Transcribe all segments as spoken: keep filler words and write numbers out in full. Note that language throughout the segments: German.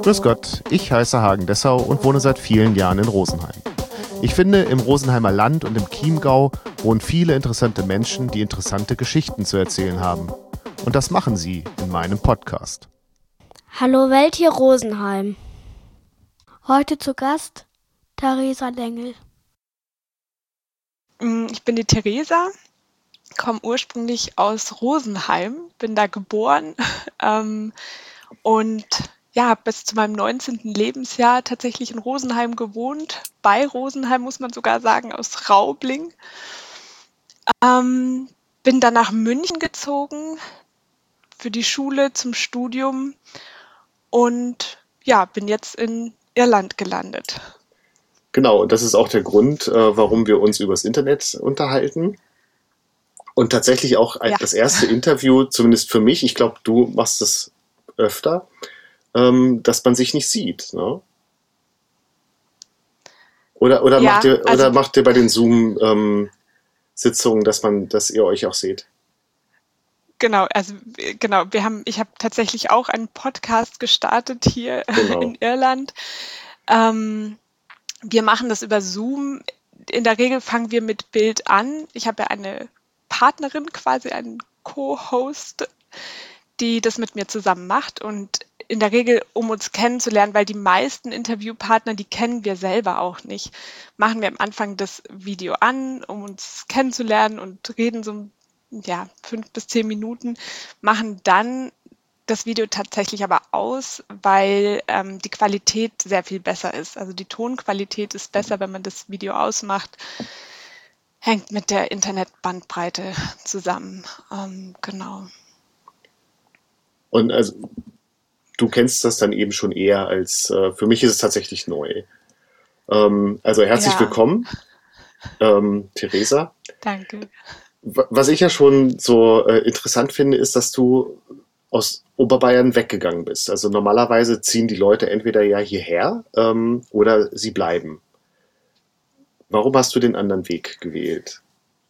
Grüß Gott, ich heiße Hagen Dessau und wohne seit vielen Jahren in Rosenheim. Ich finde, im Rosenheimer Land und im Chiemgau wohnen viele interessante Menschen, die interessante Geschichten zu erzählen haben. Und das machen sie in meinem Podcast. Hallo Welt, hier Rosenheim. Heute zu Gast Theresa Lengel. Ich bin die Theresa, komme ursprünglich aus Rosenheim, bin da geboren ähm, und ja, habe bis zu meinem neunzehnten Lebensjahr tatsächlich in Rosenheim gewohnt. Bei Rosenheim muss man sogar sagen, aus Raubling. Ähm, bin dann nach München gezogen für die Schule zum Studium und ja, bin jetzt in Irland gelandet. Genau, und das ist auch der Grund, äh, warum wir uns übers Internet unterhalten. Und tatsächlich auch ein, Ja. das erste Interview, zumindest für mich, ich glaube, du machst es öfter, ähm, dass man sich nicht sieht. Ne? Oder, oder, Ja, macht ihr, also- oder macht ihr bei den Zoom-Sitzungen, dass man, dass ihr euch auch seht? Genau, also äh, genau, wir haben, ich habe tatsächlich auch einen Podcast gestartet hier Genau. in Irland. Ähm, wir machen das über Zoom. In der Regel fangen wir mit Bild an. Ich habe ja eine Partnerin, quasi einen Co-Host, die das mit mir zusammen macht. Und in der Regel, um uns kennenzulernen, weil die meisten Interviewpartner, die kennen wir selber auch nicht, machen wir am Anfang das Video an, um uns kennenzulernen und reden so ja, fünf bis zehn Minuten, machen dann das Video tatsächlich aber aus, weil ähm, die Qualität sehr viel besser ist. Also die Tonqualität ist besser, wenn man das Video ausmacht. Hängt mit der Internetbandbreite zusammen. Ähm, genau. Und also, du kennst das dann eben schon eher als, äh, für mich ist es tatsächlich neu. Ähm, also herzlich Ja. willkommen, ähm, Theresa. Danke. W- Was ich ja schon so äh, interessant finde, ist, dass du aus Oberbayern weggegangen bist. Also normalerweise ziehen die Leute entweder ja hierher ähm, oder sie bleiben. Warum hast du den anderen Weg gewählt?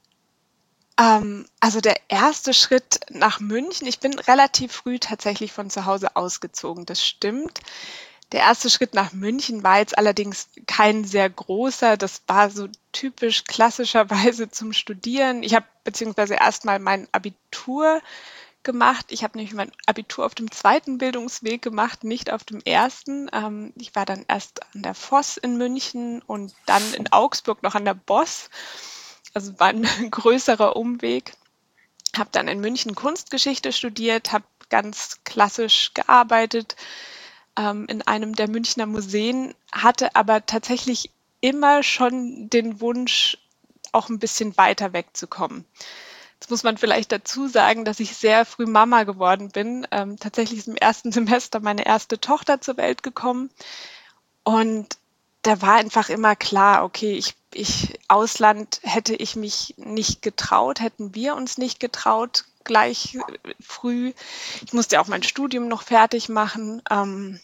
Ähm, also der erste Schritt nach München, ich bin relativ früh tatsächlich von zu Hause ausgezogen, das stimmt. Der erste Schritt nach München war jetzt allerdings kein sehr großer. Das war so typisch klassischerweise zum Studieren. Ich habe beziehungsweise erstmal mein Abitur gemacht. Ich habe nämlich mein Abitur auf dem zweiten Bildungsweg gemacht, nicht auf dem ersten. Ähm, ich war dann erst an der Voss in München und dann in Augsburg noch an der Boss. Also war ein größerer Umweg. Habe dann in München Kunstgeschichte studiert, habe ganz klassisch gearbeitet ähm, in einem der Münchner Museen, hatte aber tatsächlich immer schon den Wunsch, auch ein bisschen weiter wegzukommen. Jetzt muss man vielleicht dazu sagen, dass ich sehr früh Mama geworden bin. Ähm, tatsächlich ist im ersten Semester meine erste Tochter zur Welt gekommen. Und da war einfach immer klar, okay, ich, ich, Ausland hätte ich mich nicht getraut, hätten wir uns nicht getraut, gleich äh, früh. Ich musste ja auch mein Studium noch fertig machen. Ähm,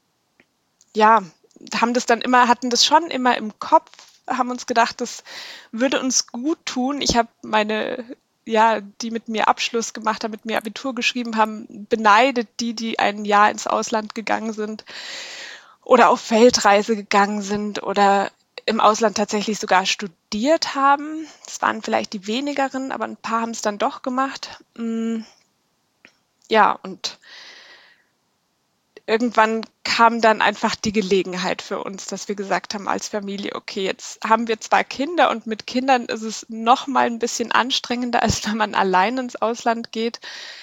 ja, haben das dann immer, hatten das schon immer im Kopf, haben uns gedacht, das würde uns gut tun. Ich habe meine, ja, die mit mir Abschluss gemacht haben, mit mir Abitur geschrieben haben, beneidet die, die ein Jahr ins Ausland gegangen sind oder auf Weltreise gegangen sind oder im Ausland tatsächlich sogar studiert haben. Das waren vielleicht die wenigeren, aber ein paar haben es dann doch gemacht. Mm, Ja, und irgendwann kam dann einfach die Gelegenheit für uns, dass wir gesagt haben als Familie, okay, jetzt haben wir zwei Kinder und mit Kindern ist es noch mal ein bisschen anstrengender, als wenn man allein ins Ausland geht.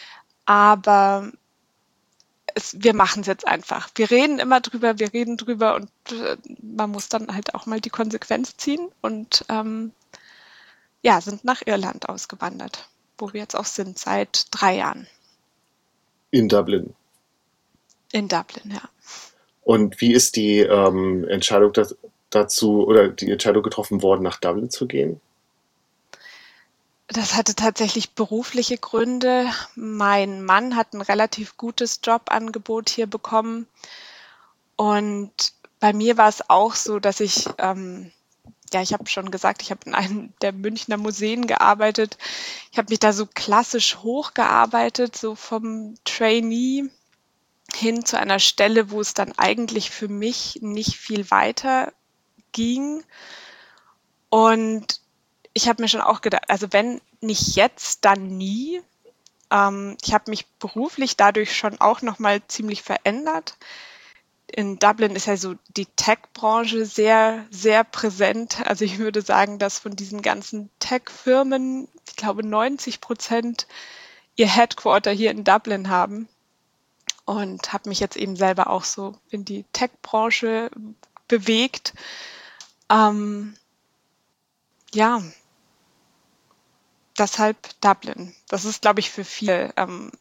Aber es, wir machen es jetzt einfach. Wir reden immer drüber, wir reden drüber und äh, man muss dann halt auch mal die Konsequenz ziehen und ähm, ja, sind nach Irland ausgewandert, wo wir jetzt auch sind seit drei Jahren In Dublin. in Dublin, ja. Und wie ist die ähm, Entscheidung da, dazu oder die Entscheidung getroffen worden, nach Dublin zu gehen? Das hatte tatsächlich berufliche Gründe. Mein Mann hat ein relativ gutes Jobangebot hier bekommen. Und bei mir war es auch so, dass ich, ähm, ja, ich habe schon gesagt, ich habe in einem der Münchner Museen gearbeitet. Ich habe mich da so klassisch hochgearbeitet, so vom Trainee hin zu einer Stelle, wo es dann eigentlich für mich nicht viel weiter ging. Und ich habe mir schon auch gedacht, also wenn nicht jetzt, dann nie. Ähm, ich habe mich beruflich dadurch schon auch nochmal ziemlich verändert. In Dublin ist ja so die Tech-Branche sehr, sehr präsent. Also ich würde sagen, dass von diesen ganzen Tech-Firmen, ich glaube neunzig Prozent ihr Headquarter hier in Dublin haben. Und habe mich jetzt eben selber auch so in die Tech-Branche bewegt. Ähm, ja, deshalb Dublin. Das ist, glaube ich, für viele ähm,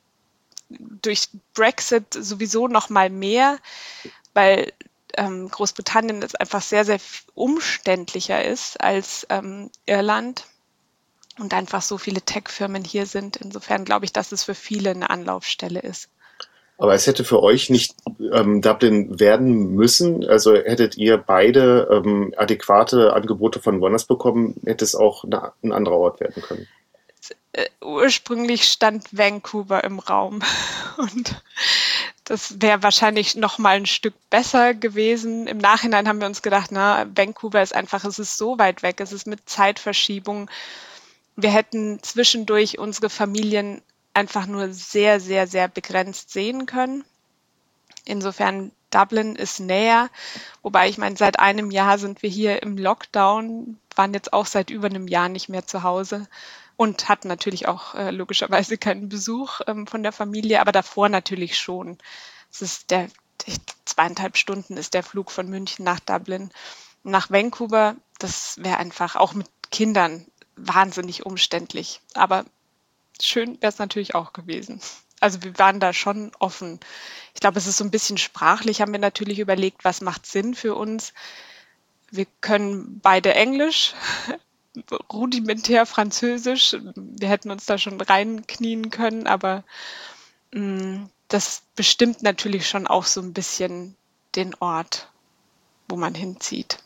durch Brexit sowieso noch mal mehr, weil ähm, Großbritannien jetzt einfach sehr, sehr umständlicher ist als ähm, Irland und einfach so viele Tech-Firmen hier sind. Insofern glaube ich, dass es für viele eine Anlaufstelle ist. Aber es hätte für euch nicht ähm, Dublin werden müssen. Also hättet ihr beide ähm, adäquate Angebote von woanders bekommen, hätte es auch eine, ein anderer Ort werden können. Äh, ursprünglich stand Vancouver im Raum und das wäre wahrscheinlich noch mal ein Stück besser gewesen. Im Nachhinein haben wir uns gedacht, na, Vancouver ist einfach, es ist so weit weg, es ist mit Zeitverschiebung. Wir hätten zwischendurch unsere Familien einfach nur sehr, sehr, sehr begrenzt sehen können. Insofern Dublin ist näher, wobei ich meine, seit einem Jahr sind wir hier im Lockdown, waren jetzt auch seit über einem Jahr nicht mehr zu Hause und hatten natürlich auch äh, logischerweise keinen Besuch ähm, von der Familie, aber davor natürlich schon. Es ist der zweieinhalb Stunden ist der Flug von München nach Dublin. Nach Vancouver, das wäre einfach auch mit Kindern wahnsinnig umständlich. Aber schön wäre es natürlich auch gewesen. Also wir waren da schon offen. Ich glaube, es ist so ein bisschen sprachlich, haben wir natürlich überlegt, was macht Sinn für uns. Wir können beide Englisch, rudimentär Französisch. Wir hätten uns da schon reinknien können, aber mh, das bestimmt natürlich schon auch so ein bisschen den Ort, wo man hinzieht.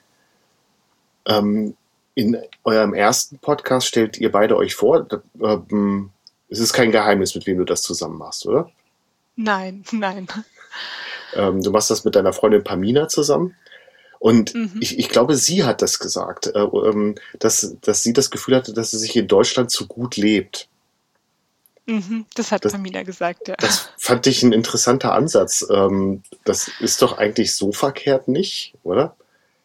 Ähm, in eurem ersten Podcast stellt ihr beide euch vor. Ähm, es ist kein Geheimnis, mit wem du das zusammen machst, oder? Nein, nein. Ähm, du machst das mit deiner Freundin Pamina zusammen. Und Mhm. ich, ich glaube, sie hat das gesagt, äh, ähm, dass, dass sie das Gefühl hatte, dass sie sich in Deutschland zu gut lebt. Mhm, das hat Das, Pamina gesagt, ja. das fand ich ein interessanter Ansatz. Ähm, das ist doch eigentlich so verkehrt nicht, oder?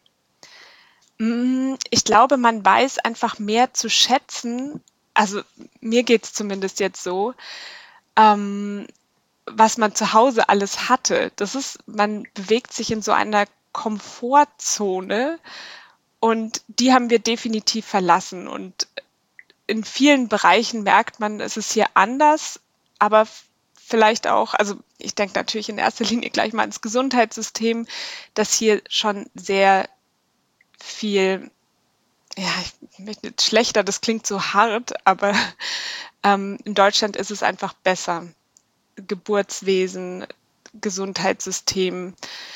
Mm, Ich glaube, man weiß einfach mehr zu schätzen, also mir geht es zumindest jetzt so, ähm, was man zu Hause alles hatte. Das ist, man bewegt sich in so einer Komfortzone und die haben wir definitiv verlassen. Und in vielen Bereichen merkt man, es ist hier anders, aber f- vielleicht auch, also ich denke natürlich in erster Linie gleich mal ans Gesundheitssystem, das hier schon sehr viel, ja, ich möchte nicht schlechter, das klingt so hart, aber ähm, in Deutschland ist es einfach besser. Geburtswesen, Gesundheitssystem.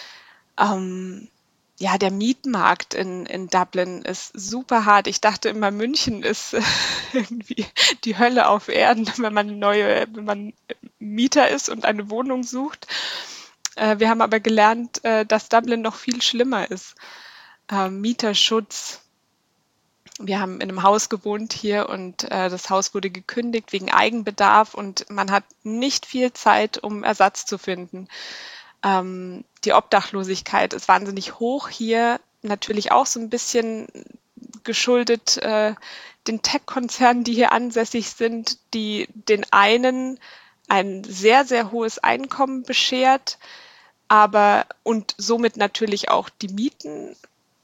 Ähm, ja, der Mietmarkt in, in Dublin ist super hart. Ich dachte immer, München ist irgendwie die Hölle auf Erden, wenn man neue, wenn man Mieter ist und eine Wohnung sucht. Äh, wir haben aber gelernt, äh, dass Dublin noch viel schlimmer ist. Äh, Mieterschutz. Wir haben in einem Haus gewohnt hier und äh, das Haus wurde gekündigt wegen Eigenbedarf und man hat nicht viel Zeit, um Ersatz zu finden. Ähm, die Obdachlosigkeit ist wahnsinnig hoch hier, natürlich auch so ein bisschen geschuldet äh, den Tech-Konzernen, die hier ansässig sind, die den einen ein sehr, sehr hohes Einkommen beschert, aber und somit natürlich auch die Mieten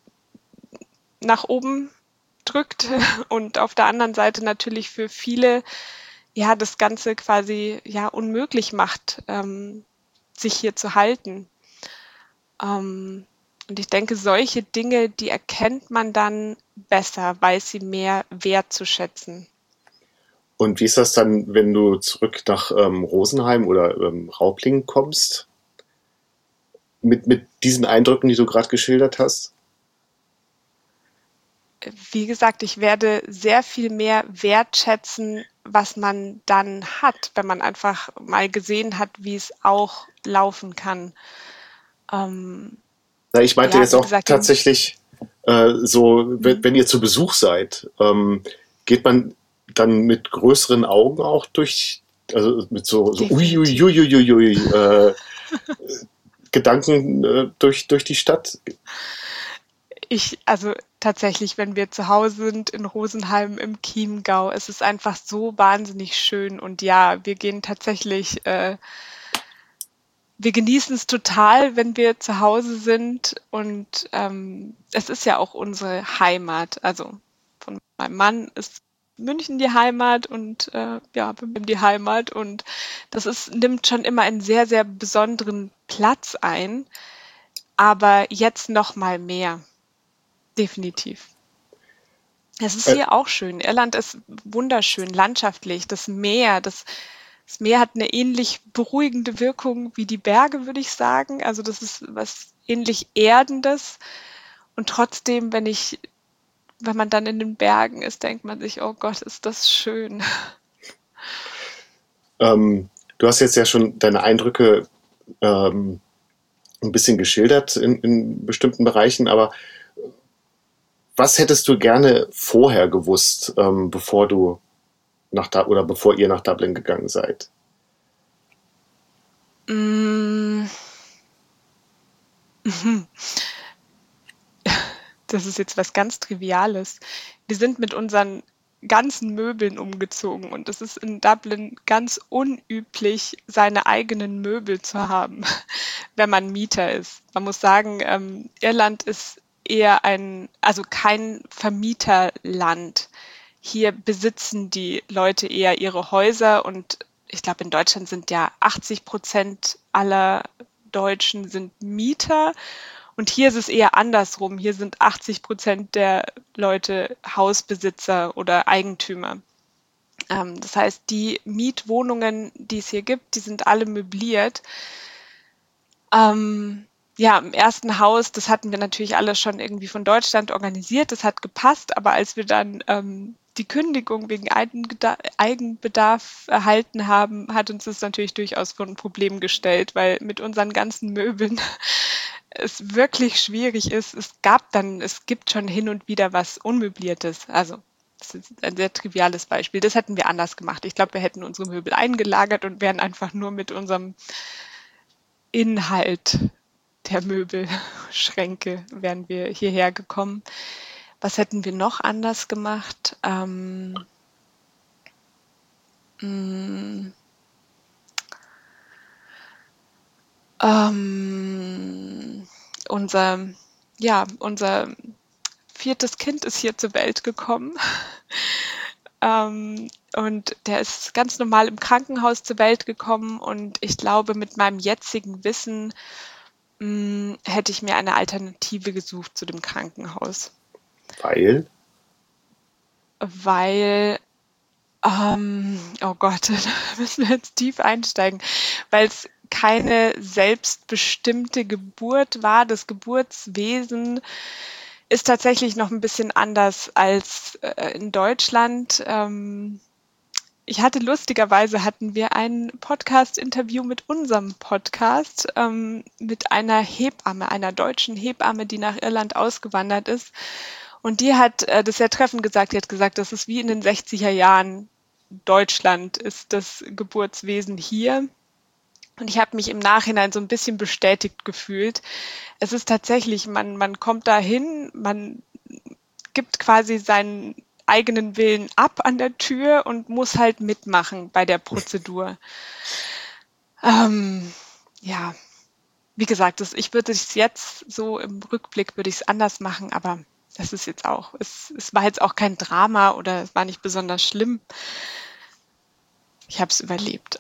nach oben drückt und auf der anderen Seite natürlich für viele ja das Ganze quasi ja unmöglich macht, ähm, sich hier zu halten. Ähm, und ich denke, solche Dinge, die erkennt man dann besser, weiß sie mehr wertzuschätzen. Und wie ist das dann, wenn du zurück nach ähm, Rosenheim oder ähm, Raublingen kommst? Mit, mit diesen Eindrücken, die du gerade geschildert hast? wie gesagt, ich werde sehr viel mehr wertschätzen, was man dann hat, wenn man einfach mal gesehen hat, wie es auch laufen kann. Ähm, Na, ich meinte ja, jetzt wie auch gesagt, den, tatsächlich äh, so, wenn, mhm, wenn ihr zu Besuch seid, ähm, geht man dann mit größeren Augen auch durch, also mit so, so definitiv. uiuiuiuiui, äh, Gedanken äh, durch, durch die Stadt. Ich, also tatsächlich, wenn wir zu Hause sind in Rosenheim im Chiemgau, es ist einfach so wahnsinnig schön. Und ja, wir gehen tatsächlich, äh, wir genießen es total, wenn wir zu Hause sind. Und ähm, es ist ja auch unsere Heimat. Also von meinem Mann ist München die Heimat und äh, ja, bei mir die Heimat. Und das ist, nimmt schon immer einen sehr, sehr besonderen Platz ein. Aber jetzt noch mal mehr, definitiv. Es ist Äh, hier auch schön. Irland ist wunderschön, landschaftlich. Das Meer, das, das Meer hat eine ähnlich beruhigende Wirkung wie die Berge, würde ich sagen. Also das ist was ähnlich Erdendes. Und trotzdem, wenn ich, wenn man dann in den Bergen ist, denkt man sich, oh Gott, ist das schön. ähm, Du hast jetzt ja schon deine Eindrücke ähm, ein bisschen geschildert in, in bestimmten Bereichen, aber was hättest du gerne vorher gewusst, ähm, bevor du nach da oder bevor ihr nach Dublin gegangen seid? Mm, Das ist jetzt was ganz Triviales. Wir sind mit unseren ganzen Möbeln umgezogen und es ist in Dublin ganz unüblich, seine eigenen Möbel zu haben, wenn man Mieter ist. Man muss sagen, ähm, Irland ist eher ein, also kein Vermieterland. Hier besitzen die Leute eher ihre Häuser und ich glaube, in Deutschland sind ja achtzig Prozent aller Deutschen sind Mieter und hier ist es eher andersrum. Hier sind achtzig Prozent der Leute Hausbesitzer oder Eigentümer. Ähm, das heißt, die Mietwohnungen, die es hier gibt, die sind alle möbliert. Ähm, ja, im ersten Haus, das hatten wir natürlich alle schon irgendwie von Deutschland organisiert, das hat gepasst, aber als wir dann ähm, die Kündigung wegen Eigengeda- Eigenbedarf erhalten haben, hat uns das natürlich durchaus vor ein Problem gestellt, weil mit unseren ganzen Möbeln es wirklich schwierig ist. Es gab dann, es gibt schon hin und wieder was Unmöbliertes. Also, das ist ein sehr triviales Beispiel. Das hätten wir anders gemacht. Ich glaube, wir hätten unsere Möbel eingelagert und wären einfach nur mit unserem Inhalt der Möbelschränke wären wir hierher gekommen. Was hätten wir noch anders gemacht? Ähm, mh, ähm, unser, ja, unser viertes Kind ist hier zur Welt gekommen. Ähm, und der ist ganz normal im Krankenhaus zur Welt gekommen. Und ich glaube, mit meinem jetzigen Wissen mh, hätte ich mir eine Alternative gesucht zu dem Krankenhaus. Weil, Weil, ähm, oh Gott, da müssen wir jetzt tief einsteigen, weil es keine selbstbestimmte Geburt war. Das Geburtswesen ist tatsächlich noch ein bisschen anders als äh, in Deutschland. Ähm, ich hatte lustigerweise hatten wir ein Podcast-Interview mit unserem Podcast ähm, mit einer Hebamme, einer deutschen Hebamme, die nach Irland ausgewandert ist. Und die hat äh, das sehr treffend gesagt. Die hat gesagt, das ist wie in den sechziger Jahren Deutschland ist das Geburtswesen hier. Und ich habe mich im Nachhinein so ein bisschen bestätigt gefühlt. Es ist tatsächlich, man, man kommt dahin, man gibt quasi seinen eigenen Willen ab an der Tür und muss halt mitmachen bei der Prozedur. Ähm, ja, wie gesagt, das, ich würde es jetzt so im Rückblick würde ich es anders machen, aber das ist jetzt auch, es, es war jetzt auch kein Drama oder es war nicht besonders schlimm. Ich habe es überlebt.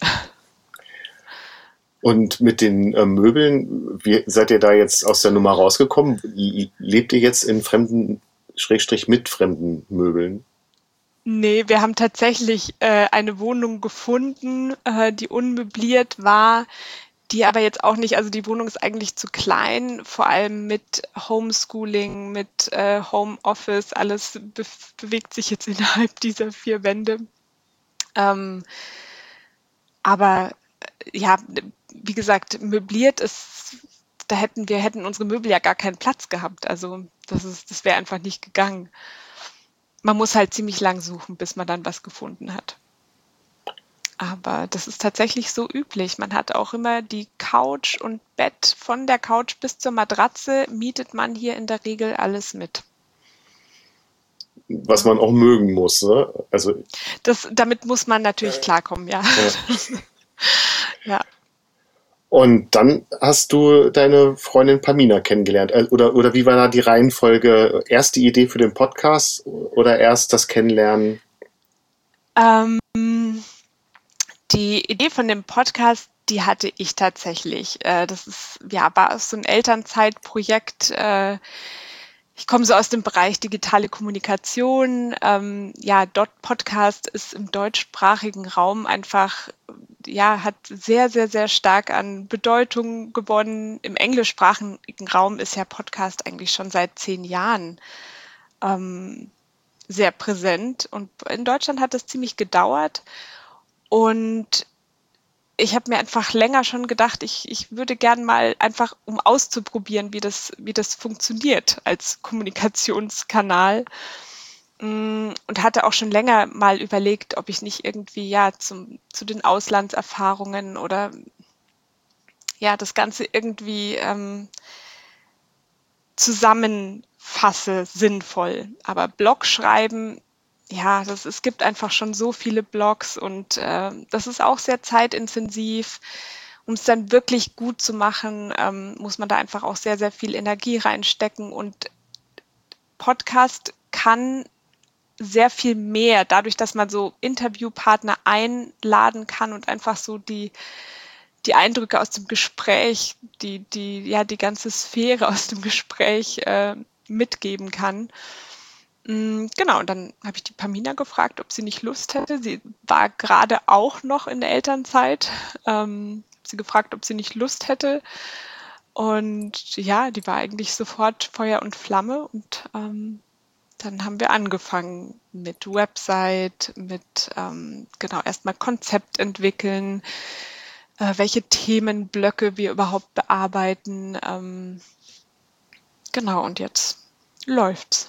und mit den äh, Möbeln, wie seid ihr da jetzt aus der Nummer rausgekommen? L- Lebt ihr jetzt in fremden, Schrägstrich mit fremden Möbeln? Nee, wir haben tatsächlich äh, eine Wohnung gefunden, äh, die unmöbliert war, die aber jetzt auch nicht, also die Wohnung ist eigentlich zu klein, vor allem mit Homeschooling, mit äh, Homeoffice, alles be bewegt sich jetzt innerhalb dieser vier Wände. Ähm, aber äh, ja, wie gesagt, möbliert ist, da hätten wir hätten unsere Möbel ja gar keinen Platz gehabt. Also das ist, das wäre einfach nicht gegangen. Man muss halt ziemlich lang suchen, bis man dann was gefunden hat. Aber das ist tatsächlich so üblich. Man hat auch immer die Couch und Bett, von der Couch bis zur Matratze mietet man hier in der Regel alles mit. Was man auch mögen muss, ne? Also, Das, damit muss man natürlich klarkommen, ja. ja. Ja. Und dann hast du deine Freundin Pamina kennengelernt. Äh, Oder, oder wie war da die Reihenfolge? Erst die Idee für den Podcast oder erst das Kennenlernen? Ähm, die Idee von dem Podcast, die hatte ich tatsächlich. Äh, das ist, ja, war so ein Elternzeitprojekt. Äh, ich komme so aus dem Bereich digitale Kommunikation. Ähm, ja, dort Podcast ist im deutschsprachigen Raum einfach, ja, hat sehr, sehr, sehr stark an Bedeutung gewonnen. Im englischsprachigen Raum ist ja Podcast eigentlich schon seit zehn Jahren ähm, sehr präsent. Und in Deutschland hat das ziemlich gedauert. Und ich habe mir einfach länger schon gedacht, ich, ich würde gern mal einfach, um auszuprobieren, wie das, wie das funktioniert als Kommunikationskanal. Mm, Und hatte auch schon länger mal überlegt, ob ich nicht irgendwie ja zum, zu den Auslandserfahrungen oder ja das Ganze irgendwie ähm, zusammenfasse, sinnvoll. Aber Blog schreiben, ja, das, es gibt einfach schon so viele Blogs und äh, das ist auch sehr zeitintensiv. Um es dann wirklich gut zu machen, ähm, muss man da einfach auch sehr, sehr viel Energie reinstecken. Und Podcast kann sehr viel mehr, dadurch, dass man so Interviewpartner einladen kann und einfach so die, die Eindrücke aus dem Gespräch, die, die, ja, die ganze Sphäre aus dem Gespräch äh, mitgeben kann. Mm, Genau, und dann habe ich die Pamina gefragt, ob sie nicht Lust hätte. Sie war gerade auch noch in der Elternzeit. Ähm, hab sie gefragt, ob sie nicht Lust hätte. Und ja, die war eigentlich sofort Feuer und Flamme. Und ähm, dann haben wir angefangen mit Website, mit ähm, genau erstmal Konzept entwickeln, äh, welche Themenblöcke wir überhaupt bearbeiten. Ähm, genau, und jetzt läuft's.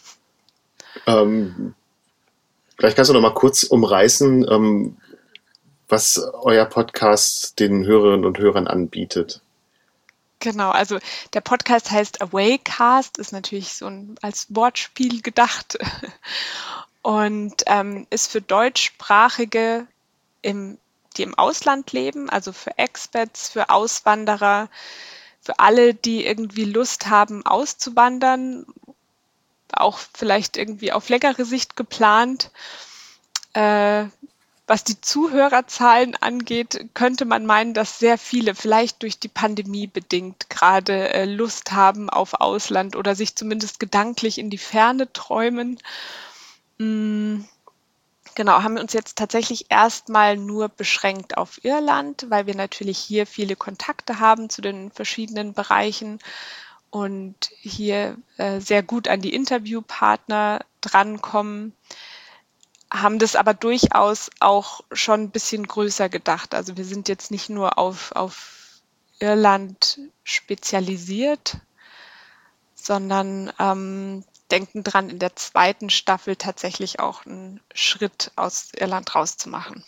Ähm, Vielleicht kannst du noch mal kurz umreißen, ähm, was euer Podcast den Hörerinnen und Hörern anbietet. Genau, also der Podcast heißt Awaycast, ist natürlich so ein, als Wortspiel gedacht und ähm, ist für Deutschsprachige, im, die im Ausland leben, also für Expats, für Auswanderer, für alle, die irgendwie Lust haben, auszuwandern, auch vielleicht irgendwie auf längere Sicht geplant. Äh, Was die Zuhörerzahlen angeht, könnte man meinen, dass sehr viele vielleicht durch die Pandemie bedingt gerade äh, Lust haben auf Ausland oder sich zumindest gedanklich in die Ferne träumen. Mm, Genau, haben wir uns jetzt tatsächlich erstmal nur beschränkt auf Irland, weil wir natürlich hier viele Kontakte haben zu den verschiedenen Bereichen und hier äh, sehr gut an die Interviewpartner drankommen, haben das aber durchaus auch schon ein bisschen größer gedacht. Also wir sind jetzt nicht nur auf, auf Irland spezialisiert, sondern ähm, denken dran, in der zweiten Staffel tatsächlich auch einen Schritt aus Irland rauszumachen.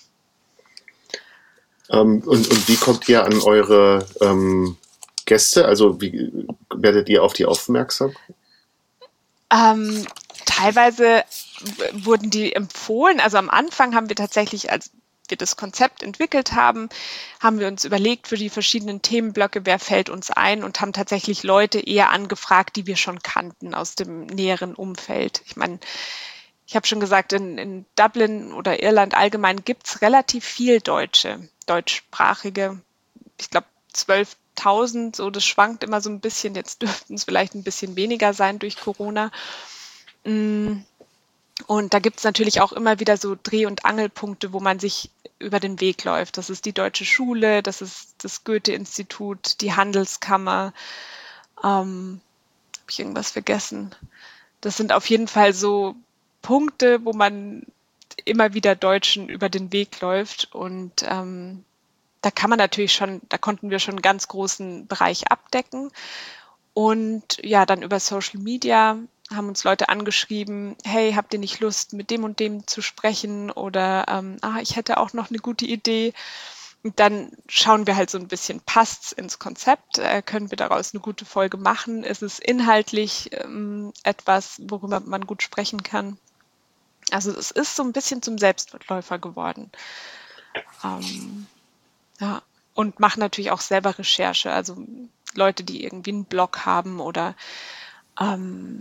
Ähm, und, und wie kommt ihr an eure ähm, Gäste? Also wie werdet ihr auf die aufmerksam? Ähm, teilweise w- wurden die empfohlen. Also am Anfang haben wir tatsächlich, als wir das Konzept entwickelt haben, haben wir uns überlegt für die verschiedenen Themenblöcke, wer fällt uns ein und haben tatsächlich Leute eher angefragt, die wir schon kannten aus dem näheren Umfeld. Ich meine, ich habe schon gesagt, in, in Dublin oder Irland allgemein gibt's relativ viel Deutsche, deutschsprachige. Ich glaube zwölftausend, so das schwankt immer so ein bisschen. Jetzt dürften es vielleicht ein bisschen weniger sein durch Corona. Mm, Und da gibt's natürlich auch immer wieder so Dreh- und Angelpunkte, wo man sich über den Weg läuft. Das ist die Deutsche Schule, das ist das Goethe-Institut, die Handelskammer. Ähm, habe ich irgendwas vergessen? Das sind auf jeden Fall so Punkte, wo man immer wieder Deutschen über den Weg läuft. Und ähm, da kann man natürlich schon, da konnten wir schon einen ganz großen Bereich abdecken. Und ja, dann über Social Media haben uns Leute angeschrieben, hey, habt ihr nicht Lust, mit dem und dem zu sprechen? Oder ähm, ah, ich hätte auch noch eine gute Idee. Und dann schauen wir halt so ein bisschen, passt's ins Konzept? Äh, können wir daraus eine gute Folge machen? Ist es inhaltlich ähm, etwas, worüber man gut sprechen kann? Also es ist so ein bisschen zum Selbstläufer geworden. Ähm, ja, und machen natürlich auch selber Recherche. Also Leute, die irgendwie einen Blog haben oder ähm,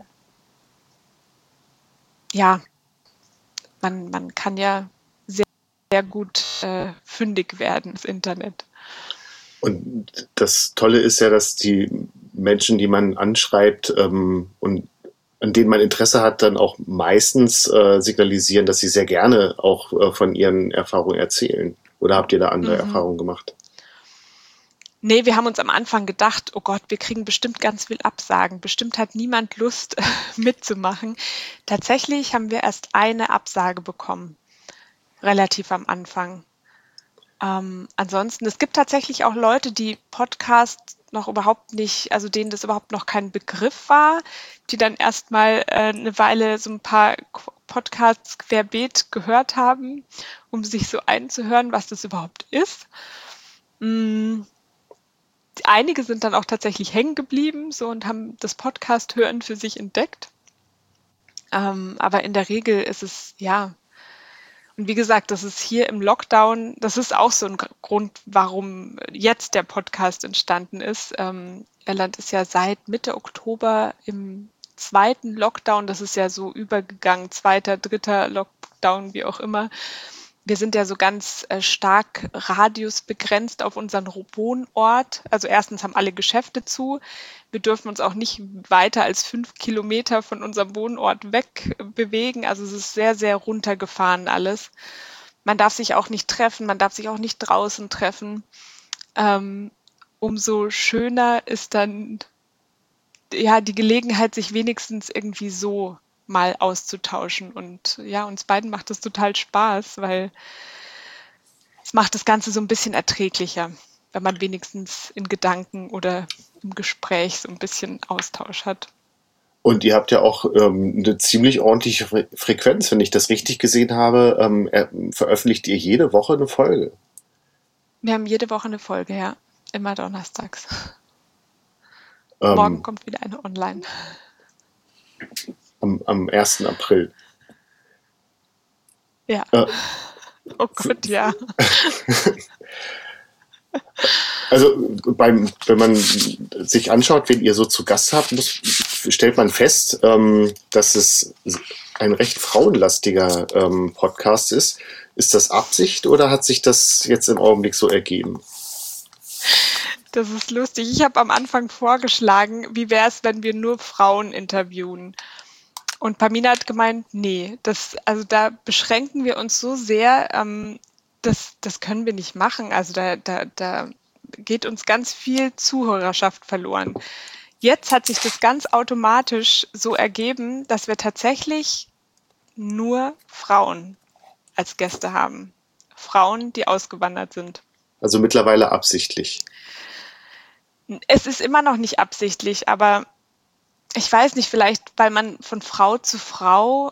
ja, man, man kann ja sehr, sehr gut äh, fündig werden ins Internet. Und das Tolle ist ja, dass die Menschen, die man anschreibt ähm, und an denen man Interesse hat, dann auch meistens äh, signalisieren, dass sie sehr gerne auch äh, von ihren Erfahrungen erzählen. Oder habt ihr da andere Mhm. Erfahrungen gemacht? Nee, wir haben uns am Anfang gedacht, oh Gott, wir kriegen bestimmt ganz viel Absagen. Bestimmt hat niemand Lust mitzumachen. Tatsächlich haben wir erst eine Absage bekommen, relativ am Anfang. Ähm, ansonsten, es gibt tatsächlich auch Leute, die Podcast noch überhaupt nicht, also denen das überhaupt noch kein Begriff war, die dann erstmal äh, eine Weile so ein paar Qu- Podcasts querbeet gehört haben, um sich so einzuhören, was das überhaupt ist. Mm, Einige sind dann auch tatsächlich hängen geblieben so und haben das Podcast-Hören für sich entdeckt. Ähm, aber in der Regel ist es, ja, und wie gesagt, das ist hier im Lockdown, das ist auch so ein Gr- Grund, warum jetzt der Podcast entstanden ist. Ähm, Irland ist ja seit Mitte Oktober im zweiten Lockdown, das ist ja so übergegangen, zweiter, dritter Lockdown, wie auch immer. Wir sind ja so ganz äh, stark radiusbegrenzt auf unseren Ro- Wohnort. Also erstens haben alle Geschäfte zu. Wir dürfen uns auch nicht weiter als fünf Kilometer von unserem Wohnort weg äh, bewegen. Also es ist sehr, sehr runtergefahren alles. Man darf sich auch nicht treffen, man darf sich auch nicht draußen treffen. Ähm, umso schöner ist dann ja die Gelegenheit, sich wenigstens irgendwie so mal auszutauschen. Und ja, uns beiden macht das total Spaß, weil es macht das Ganze so ein bisschen erträglicher, wenn man wenigstens in Gedanken oder im Gespräch so ein bisschen Austausch hat. Und ihr habt ja auch ähm, eine ziemlich ordentliche Fre Frequenz, wenn ich das richtig gesehen habe. Ähm, er, veröffentlicht ihr jede Woche eine Folge? Wir haben jede Woche eine Folge, ja, immer donnerstags. Morgen Ähm, kommt wieder eine online. am, am ersten April. Ja. Äh, Oh Gott, ja. Also beim, wenn man sich anschaut, wen ihr so zu Gast habt, muss, stellt man fest, ähm, dass es ein recht frauenlastiger ähm, Podcast ist. Ist das Absicht oder hat sich das jetzt im Augenblick so ergeben? Das ist lustig. Ich habe am Anfang vorgeschlagen, wie wäre es, wenn wir nur Frauen interviewen? Und Pamina hat gemeint, nee, das, also da beschränken wir uns so sehr, ähm, das, das können wir nicht machen. Also da, da, da geht uns ganz viel Zuhörerschaft verloren. Jetzt hat sich das ganz automatisch so ergeben, dass wir tatsächlich nur Frauen als Gäste haben. Frauen, die ausgewandert sind. Also mittlerweile absichtlich. Es ist immer noch nicht absichtlich, aber ich weiß nicht, vielleicht, weil man von Frau zu Frau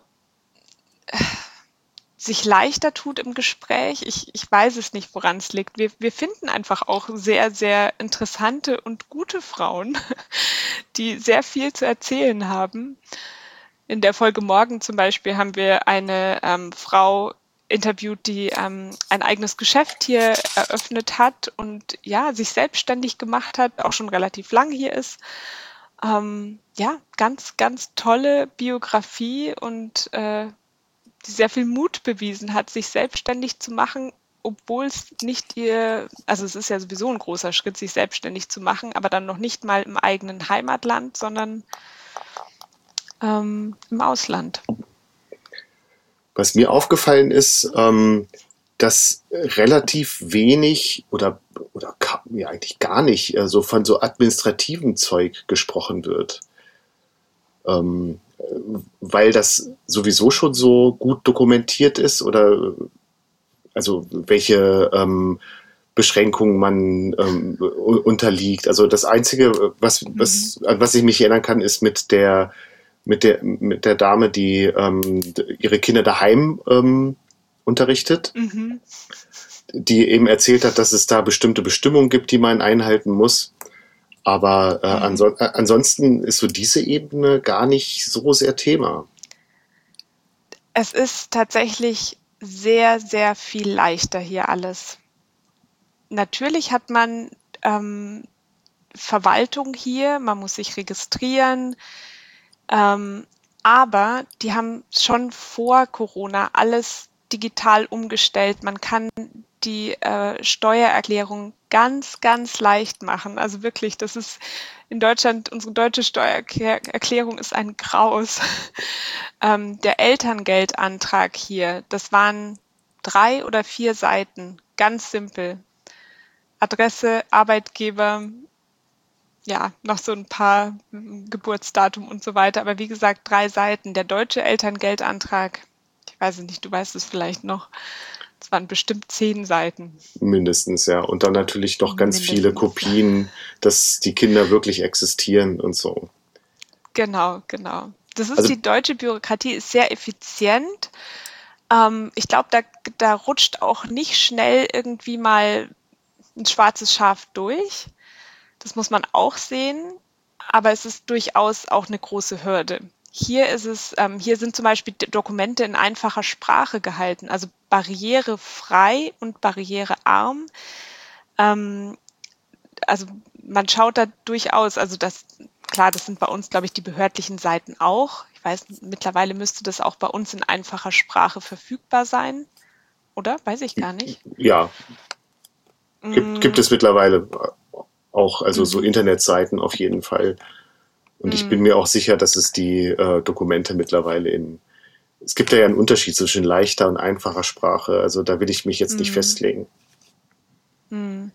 sich leichter tut im Gespräch. Ich, ich weiß es nicht, woran es liegt. Wir, wir finden einfach auch sehr, sehr interessante und gute Frauen, die sehr viel zu erzählen haben. In der Folge morgen zum Beispiel haben wir eine ähm, Frau interviewt, die ähm, ein eigenes Geschäft hier eröffnet hat und ja, sich selbstständig gemacht hat, auch schon relativ lang hier ist. Ähm, ja, ganz, ganz tolle Biografie und äh, die sehr viel Mut bewiesen hat, sich selbstständig zu machen, obwohl es nicht ihr, also es ist ja sowieso ein großer Schritt, sich selbstständig zu machen, aber dann noch nicht mal im eigenen Heimatland, sondern ähm, im Ausland. Was mir aufgefallen ist, ähm, dass relativ wenig oder, oder ka- ja, eigentlich gar nicht äh, so von so administrativem Zeug gesprochen wird. Ähm, äh, Weil das sowieso schon so gut dokumentiert ist oder also welche ähm, Beschränkungen man ähm, u- unterliegt. Also das Einzige, was, Mhm. was, an was ich mich erinnern kann, ist mit der, mit der, mit der Dame, die ähm, d- ihre Kinder daheim ähm, unterrichtet, Mhm. die eben erzählt hat, dass es da bestimmte Bestimmungen gibt, die man einhalten muss. Aber äh, Mhm. anson äh, ansonsten ist so diese Ebene gar nicht so sehr Thema. Es ist tatsächlich sehr, sehr viel leichter hier alles. Natürlich hat man ähm, Verwaltung hier, man muss sich registrieren, ähm, aber die haben schon vor Corona alles digital umgestellt. Man kann die äh, Steuererklärung ganz, ganz leicht machen. Also wirklich, das ist in Deutschland, unsere deutsche Steuererklärung ist ein Graus. Ähm, der Elterngeldantrag hier, das waren drei oder vier Seiten, ganz simpel. Adresse, Arbeitgeber, ja, noch so ein paar mm, Geburtsdatum und so weiter. Aber wie gesagt, drei Seiten. Der deutsche Elterngeldantrag, ich weiß es nicht, du weißt es vielleicht noch, es waren bestimmt zehn Seiten Mindestens, ja. Und dann natürlich noch ganz viele mindestens. Kopien, dass die Kinder wirklich existieren und so. Genau, genau. Das ist Also die deutsche Bürokratie, ist sehr effizient. Ähm, ich glaube, da, da rutscht auch nicht schnell irgendwie mal ein schwarzes Schaf durch. Das muss man auch sehen, aber es ist durchaus auch eine große Hürde. Hier ist es, ähm, hier sind zum Beispiel D- Dokumente in einfacher Sprache gehalten, also barrierefrei und barrierearm. Ähm, also man schaut da durchaus, also das, klar, das sind bei uns, glaube ich, die behördlichen Seiten auch. Ich weiß, mittlerweile müsste das auch bei uns in einfacher Sprache verfügbar sein, oder? Weiß ich gar nicht. ja, gibt, gibt Mm, es mittlerweile auch, also so mhm, Internetseiten auf jeden Fall. Und ich bin mm, mir auch sicher, dass es die äh, Dokumente mittlerweile in. Es gibt ja einen Unterschied zwischen leichter und einfacher Sprache. Also da will ich mich jetzt nicht mm, festlegen. mm.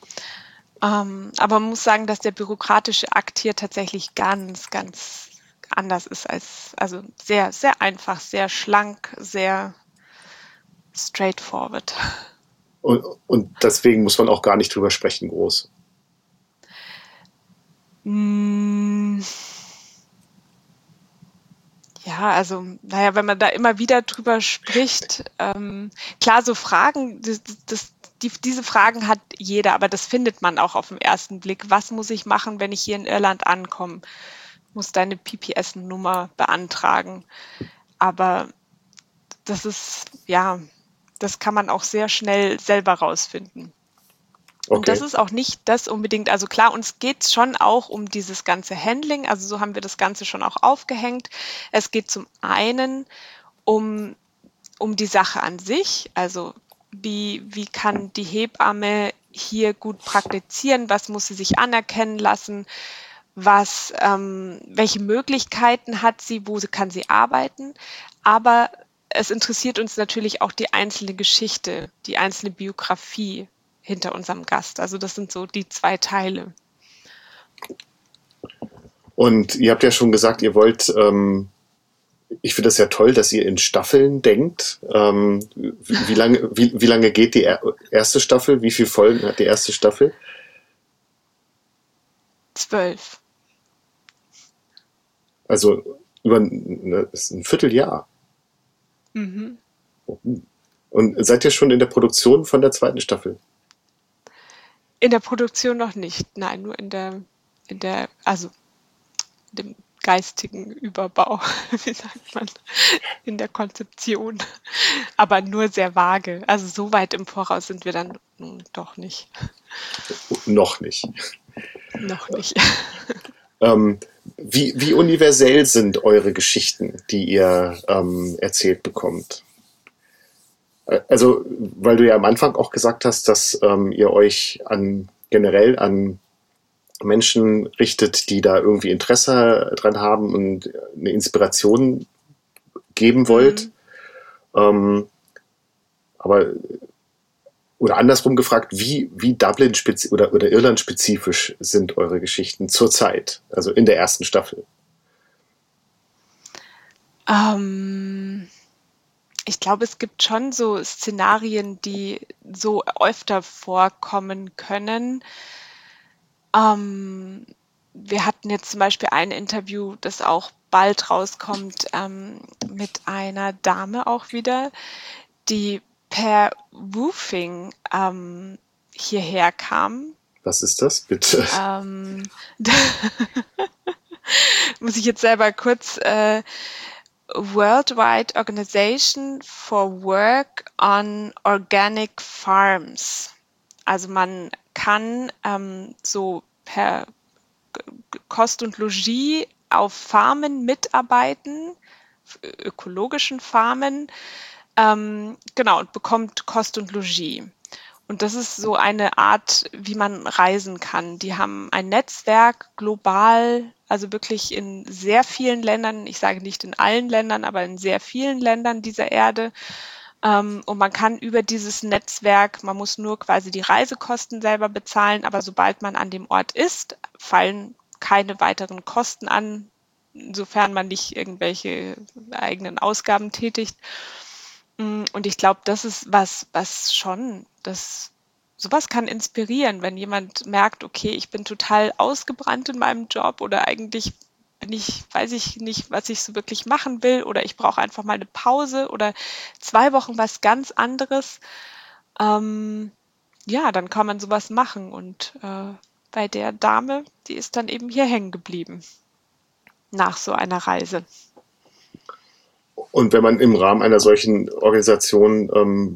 Ähm, aber man muss sagen, dass der bürokratische Akt hier tatsächlich ganz, ganz anders ist als, also sehr, sehr einfach, sehr schlank, sehr straightforward. Und, und deswegen muss man auch gar nicht drüber sprechen, groß. Mm, ja, also, naja, wenn man da immer wieder drüber spricht, ähm, klar, so Fragen, das, das, die, diese Fragen hat jeder, aber das findet man auch auf den ersten Blick. Was muss ich machen, wenn ich hier in Irland ankomme? Muss deine P P S-Nummer beantragen. Aber das ist, ja, das kann man auch sehr schnell selber rausfinden. Und das Okay. ist auch nicht das unbedingt, also klar, uns geht es schon auch um dieses ganze Handling, also so haben wir das Ganze schon auch aufgehängt. Es geht zum einen um, um die Sache an sich, also wie, wie kann die Hebamme hier gut praktizieren, was muss sie sich anerkennen lassen, was, ähm, welche Möglichkeiten hat sie, wo sie, kann sie arbeiten. Aber es interessiert uns natürlich auch die einzelne Geschichte, die einzelne Biografie hinter unserem Gast. Also das sind so die zwei Teile. Und ihr habt ja schon gesagt, ihr wollt, ähm, ich finde das ja toll, dass ihr in Staffeln denkt. Ähm, wie, wie, lange, wie, wie lange geht die er erste Staffel? Wie viele Folgen hat die erste Staffel? Zwölf. Also über ein, ne, ist ein Vierteljahr. Mhm. Und seid ihr schon in der Produktion von der zweiten Staffel? In der Produktion noch nicht. Nein, nur in der, in der, also dem geistigen Überbau, wie sagt man, in der Konzeption. Aber nur sehr vage. Also so weit im Voraus sind wir dann nun doch nicht. Noch nicht. Noch nicht. Ähm, wie, wie universell sind eure Geschichten, die ihr ähm, erzählt bekommt? Also, weil du ja am Anfang auch gesagt hast, dass ähm, ihr euch an generell an Menschen richtet, die da irgendwie Interesse dran haben und eine Inspiration geben wollt. Mhm. Ähm, aber oder andersrum gefragt, wie, wie Dublin spezi oder, oder Irland spezifisch sind eure Geschichten zurzeit, also in der ersten Staffel? Ähm, ich glaube, es gibt schon so Szenarien, die so öfter vorkommen können. Ähm, wir hatten jetzt zum Beispiel ein Interview, das auch bald rauskommt, ähm, mit einer Dame auch wieder, die per Woofing ähm, hierher kam. Was ist das, bitte? Ähm, muss ich jetzt selber kurz äh, Worldwide Organization for Work on Organic Farms. Also man kann ähm, so per Kost und Logis auf Farmen mitarbeiten, ökologischen Farmen, ähm, genau, und bekommt Kost und Logis. Und das ist so eine Art, wie man reisen kann. Die haben ein Netzwerk global, also wirklich in sehr vielen Ländern, ich sage nicht in allen Ländern, aber in sehr vielen Ländern dieser Erde. Ähm, und man kann über dieses Netzwerk, man muss nur quasi die Reisekosten selber bezahlen, aber sobald man an dem Ort ist, fallen keine weiteren Kosten an, sofern man nicht irgendwelche eigenen Ausgaben tätigt. Und ich glaube, das ist was, was schon, das sowas kann inspirieren, wenn jemand merkt, okay, ich bin total ausgebrannt in meinem Job oder eigentlich bin ich, weiß ich nicht, was ich so wirklich machen will oder ich brauche einfach mal eine Pause oder zwei Wochen was ganz anderes. Ähm, ja, dann kann man sowas machen und äh, bei der Dame, die ist dann eben hier hängen geblieben nach so einer Reise. Und wenn man im Rahmen einer solchen Organisation ähm,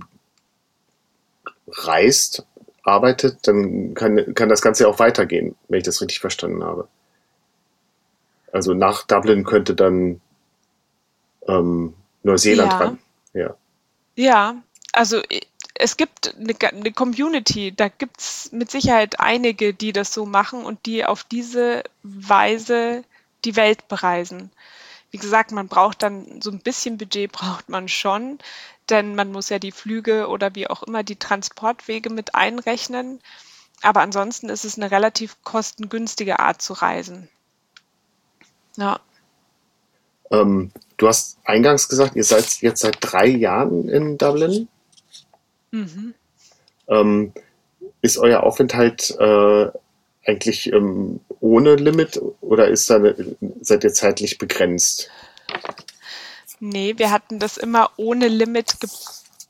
reist, arbeitet, dann kann, kann das Ganze ja auch weitergehen, wenn ich das richtig verstanden habe. Also nach Dublin könnte dann ähm, Neuseeland Ja, ran. Ja. ja, also i- es gibt eine, ga- eine Community, da gibt es mit Sicherheit einige, die das so machen und die auf diese Weise die Welt bereisen. Wie gesagt, man braucht dann so ein bisschen Budget braucht man schon, denn man muss ja die Flüge oder wie auch immer die Transportwege mit einrechnen. Aber ansonsten ist es eine relativ kostengünstige Art zu reisen. Ja. Ähm, du hast eingangs gesagt, ihr seid jetzt seit drei Jahren in Dublin. Mhm. Ähm, ist euer Aufenthalt äh, eigentlich ähm, ohne Limit oder ist da eine, seid ihr zeitlich begrenzt? Nee, wir hatten das immer ohne Limit ge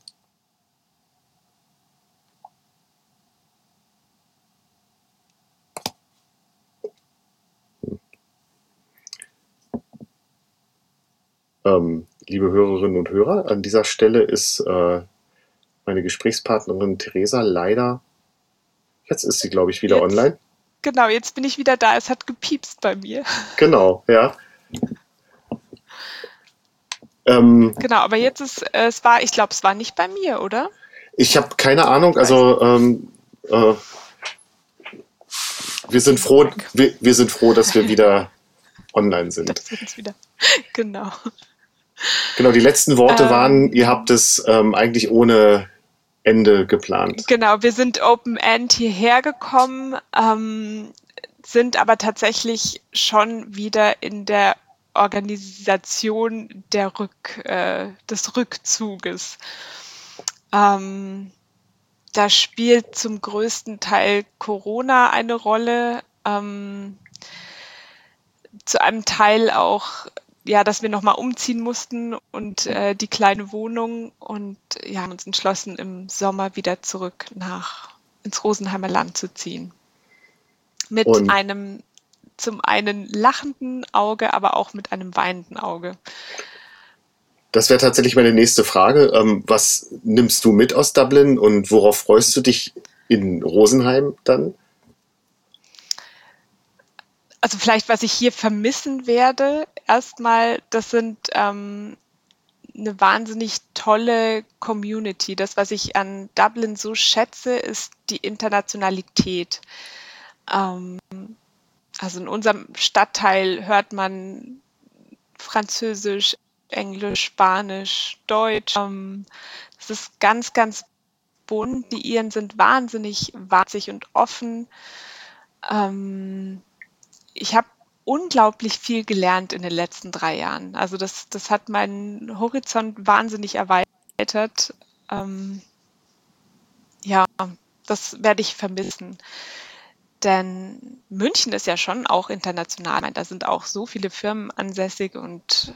Ähm, liebe Hörerinnen und Hörer, an dieser Stelle ist äh, meine Gesprächspartnerin Theresa leider, jetzt ist sie, glaube ich, wieder jetzt online. genau, jetzt bin ich wieder da. Es hat gepiepst bei mir. Genau, ja. Ähm, Genau, aber jetzt ist äh, es war ich glaube, es war nicht bei mir, oder? ich habe keine Ahnung, Ich weiß also nicht. ähm, äh, wir sind Vielen froh, Dank, wir, wir sind froh, dass wir wieder online sind. dass wir uns wieder genau. Genau, die letzten Worte waren, ihr Ähm, habt es ähm, eigentlich ohne Ende geplant. genau, wir sind Open End hierher gekommen, ähm, sind aber tatsächlich schon wieder in der Organisation der Rück äh, des Rückzuges. Ähm, Da spielt zum größten Teil Corona eine Rolle, ähm, zu einem Teil auch, ja, dass wir noch mal umziehen mussten und, äh, die kleine Wohnung und, ja, haben uns entschlossen, im Sommer wieder zurück nach ins Rosenheimer Land zu ziehen. Mit Und einem zum einen lachenden Auge, aber auch mit einem weinenden Auge. das wäre tatsächlich meine nächste Frage. Ähm, was nimmst du mit aus Dublin und worauf freust du dich in Rosenheim dann? Also, vielleicht, was ich hier vermissen werde, erstmal, das sind, ähm 'ne wahnsinnig tolle Community. Das, was ich an Dublin so schätze, ist die Internationalität. Ähm, also in unserem Stadtteil hört man Französisch, Englisch, Spanisch, Deutsch. Ähm, es ist ganz, ganz bunt. Die Iren sind wahnsinnig wahnsinnig und offen. Ähm, ich habe unglaublich viel gelernt in den letzten drei Jahren. Also das, das hat meinen Horizont wahnsinnig erweitert. Ähm, ja, das werde ich vermissen. Denn München ist ja schon auch international. Da sind auch so viele Firmen ansässig und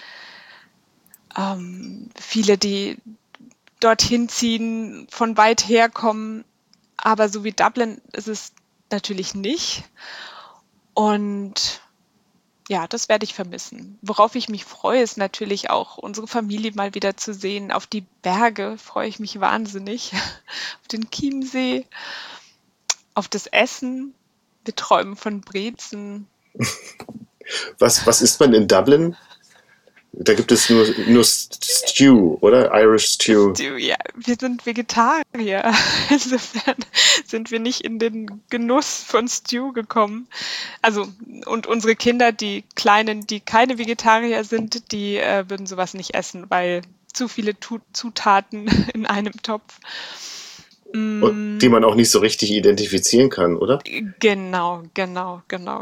ähm, viele, die dorthin ziehen, von weit her kommen. Aber so wie Dublin ist es natürlich nicht. Und ja, das werde ich vermissen. Worauf ich mich freue, ist natürlich auch unsere Familie mal wieder zu sehen. Auf die Berge freue ich mich wahnsinnig. Auf den Chiemsee, auf das Essen. Wir träumen von Brezen. Was, was isst man in Dublin? Da gibt es nur, nur Stew, oder? Irish Stew. Stew, ja. Wir sind Vegetarier. Insofern sind wir nicht in den Genuss von Stew gekommen. Also, und unsere Kinder, die Kleinen, die keine Vegetarier sind, die äh, würden sowas nicht essen, weil zu viele Tu- Zutaten in einem Topf. Und die man auch nicht so richtig identifizieren kann, oder? Genau, genau, genau.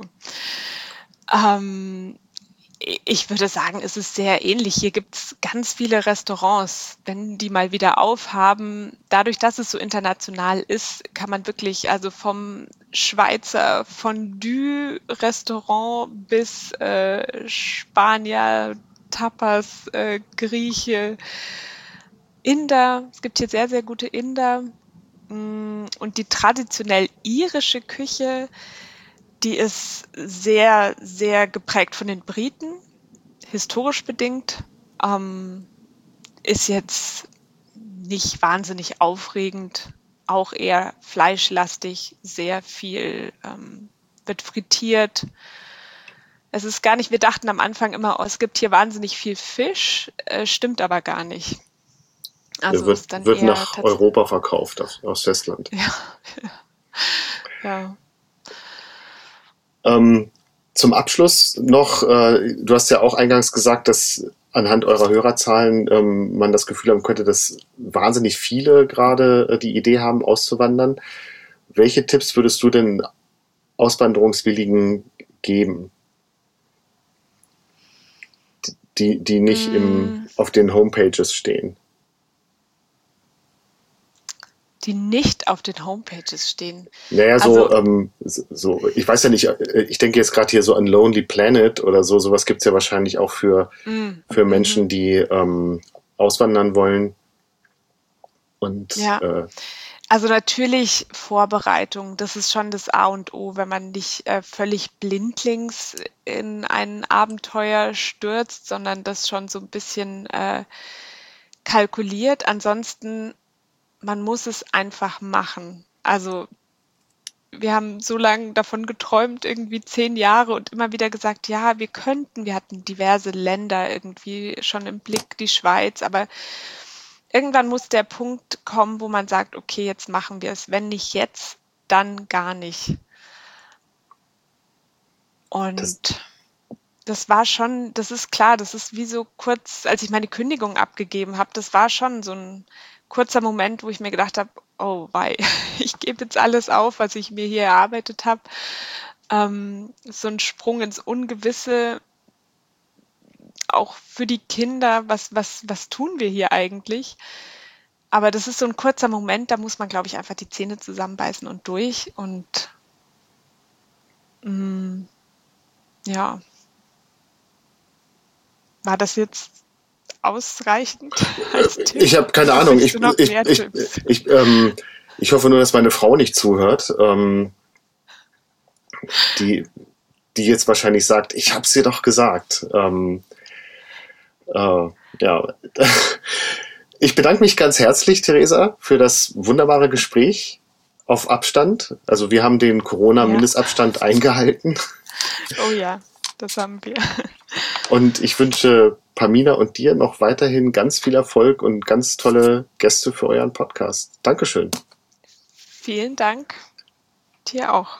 Ähm, ich würde sagen, es ist sehr ähnlich. Hier gibt es ganz viele Restaurants, wenn die mal wieder aufhaben. Dadurch, dass es so international ist, kann man wirklich also vom Schweizer Fondue-Restaurant bis äh, Spanier, Tapas, äh, Grieche, Inder. Es gibt hier sehr, sehr gute Inder. Mm, Und die traditionell irische Küche, die ist sehr, sehr geprägt von den Briten, historisch bedingt, ähm, ist jetzt nicht wahnsinnig aufregend, auch eher fleischlastig, sehr viel ähm, wird frittiert. Es ist gar nicht, wir dachten am Anfang immer, oh, es gibt hier wahnsinnig viel Fisch, äh, stimmt aber gar nicht. Also wird ist dann wird eher nach tats- Europa verkauft, aus, aus Festland. Ja, ja. Ähm, zum Abschluss noch, äh, du hast ja auch eingangs gesagt, dass anhand eurer Hörerzahlen ähm, man das Gefühl haben könnte, dass wahnsinnig viele gerade äh, die Idee haben, auszuwandern. Welche Tipps würdest du denn Auswanderungswilligen geben, die, die nicht im, Mm, auf den Homepages stehen? Die nicht auf den Homepages stehen. Naja, so, Also, ähm, so, ich weiß ja nicht, äh, ich denke jetzt gerade hier so an Lonely Planet oder so, sowas gibt's ja wahrscheinlich auch für, mm, für mhm, Menschen, die ähm, auswandern wollen. Und ja. äh, Also natürlich Vorbereitung, das ist schon das A und O, wenn man nicht äh, völlig blindlings in ein Abenteuer stürzt, sondern das schon so ein bisschen äh, kalkuliert. Ansonsten, man muss es einfach machen. Also wir haben so lange davon geträumt, irgendwie zehn Jahre und immer wieder gesagt, ja, wir könnten, wir hatten diverse Länder irgendwie schon im Blick, die Schweiz, aber irgendwann muss der Punkt kommen, wo man sagt, okay, jetzt machen wir es. Wenn nicht jetzt, dann gar nicht. das, Und das war schon, das ist klar, das ist wie so kurz, als ich meine Kündigung abgegeben habe, das war schon so ein kurzer Moment, wo ich mir gedacht habe, oh wei, ich gebe jetzt alles auf, was ich mir hier erarbeitet habe. Ähm, so ein Sprung ins Ungewisse, auch für die Kinder, was, was, was tun wir hier eigentlich? Aber das ist so ein kurzer Moment, da muss man, glaube ich, einfach die Zähne zusammenbeißen und durch. Und mm, ja, war das jetzt ausreichend als Tipp? ich habe keine Oder Ahnung. möchtest Ich, du noch ich, mehr ich, Tipps? ich, ähm, ich hoffe nur, dass meine Frau nicht zuhört, ähm, die, die jetzt wahrscheinlich sagt, ich habe es dir doch gesagt. Ähm, äh, ja. Ich bedanke mich ganz herzlich, Theresa, für das wunderbare Gespräch auf Abstand. Also wir haben den Ja, Corona-Mindestabstand eingehalten. oh ja, das haben wir. Und ich wünsche Pamina und dir noch weiterhin ganz viel Erfolg und ganz tolle Gäste für euren Podcast. Dankeschön. Vielen Dank. Dir auch.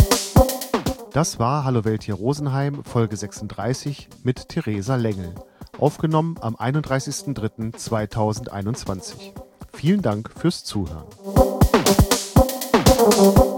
Das war Hallo Welt hier Rosenheim, Folge sechsunddreißig mit Theresa Lengel. Aufgenommen am einunddreißigsten dritten zweitausendeinundzwanzig. Vielen Dank fürs Zuhören.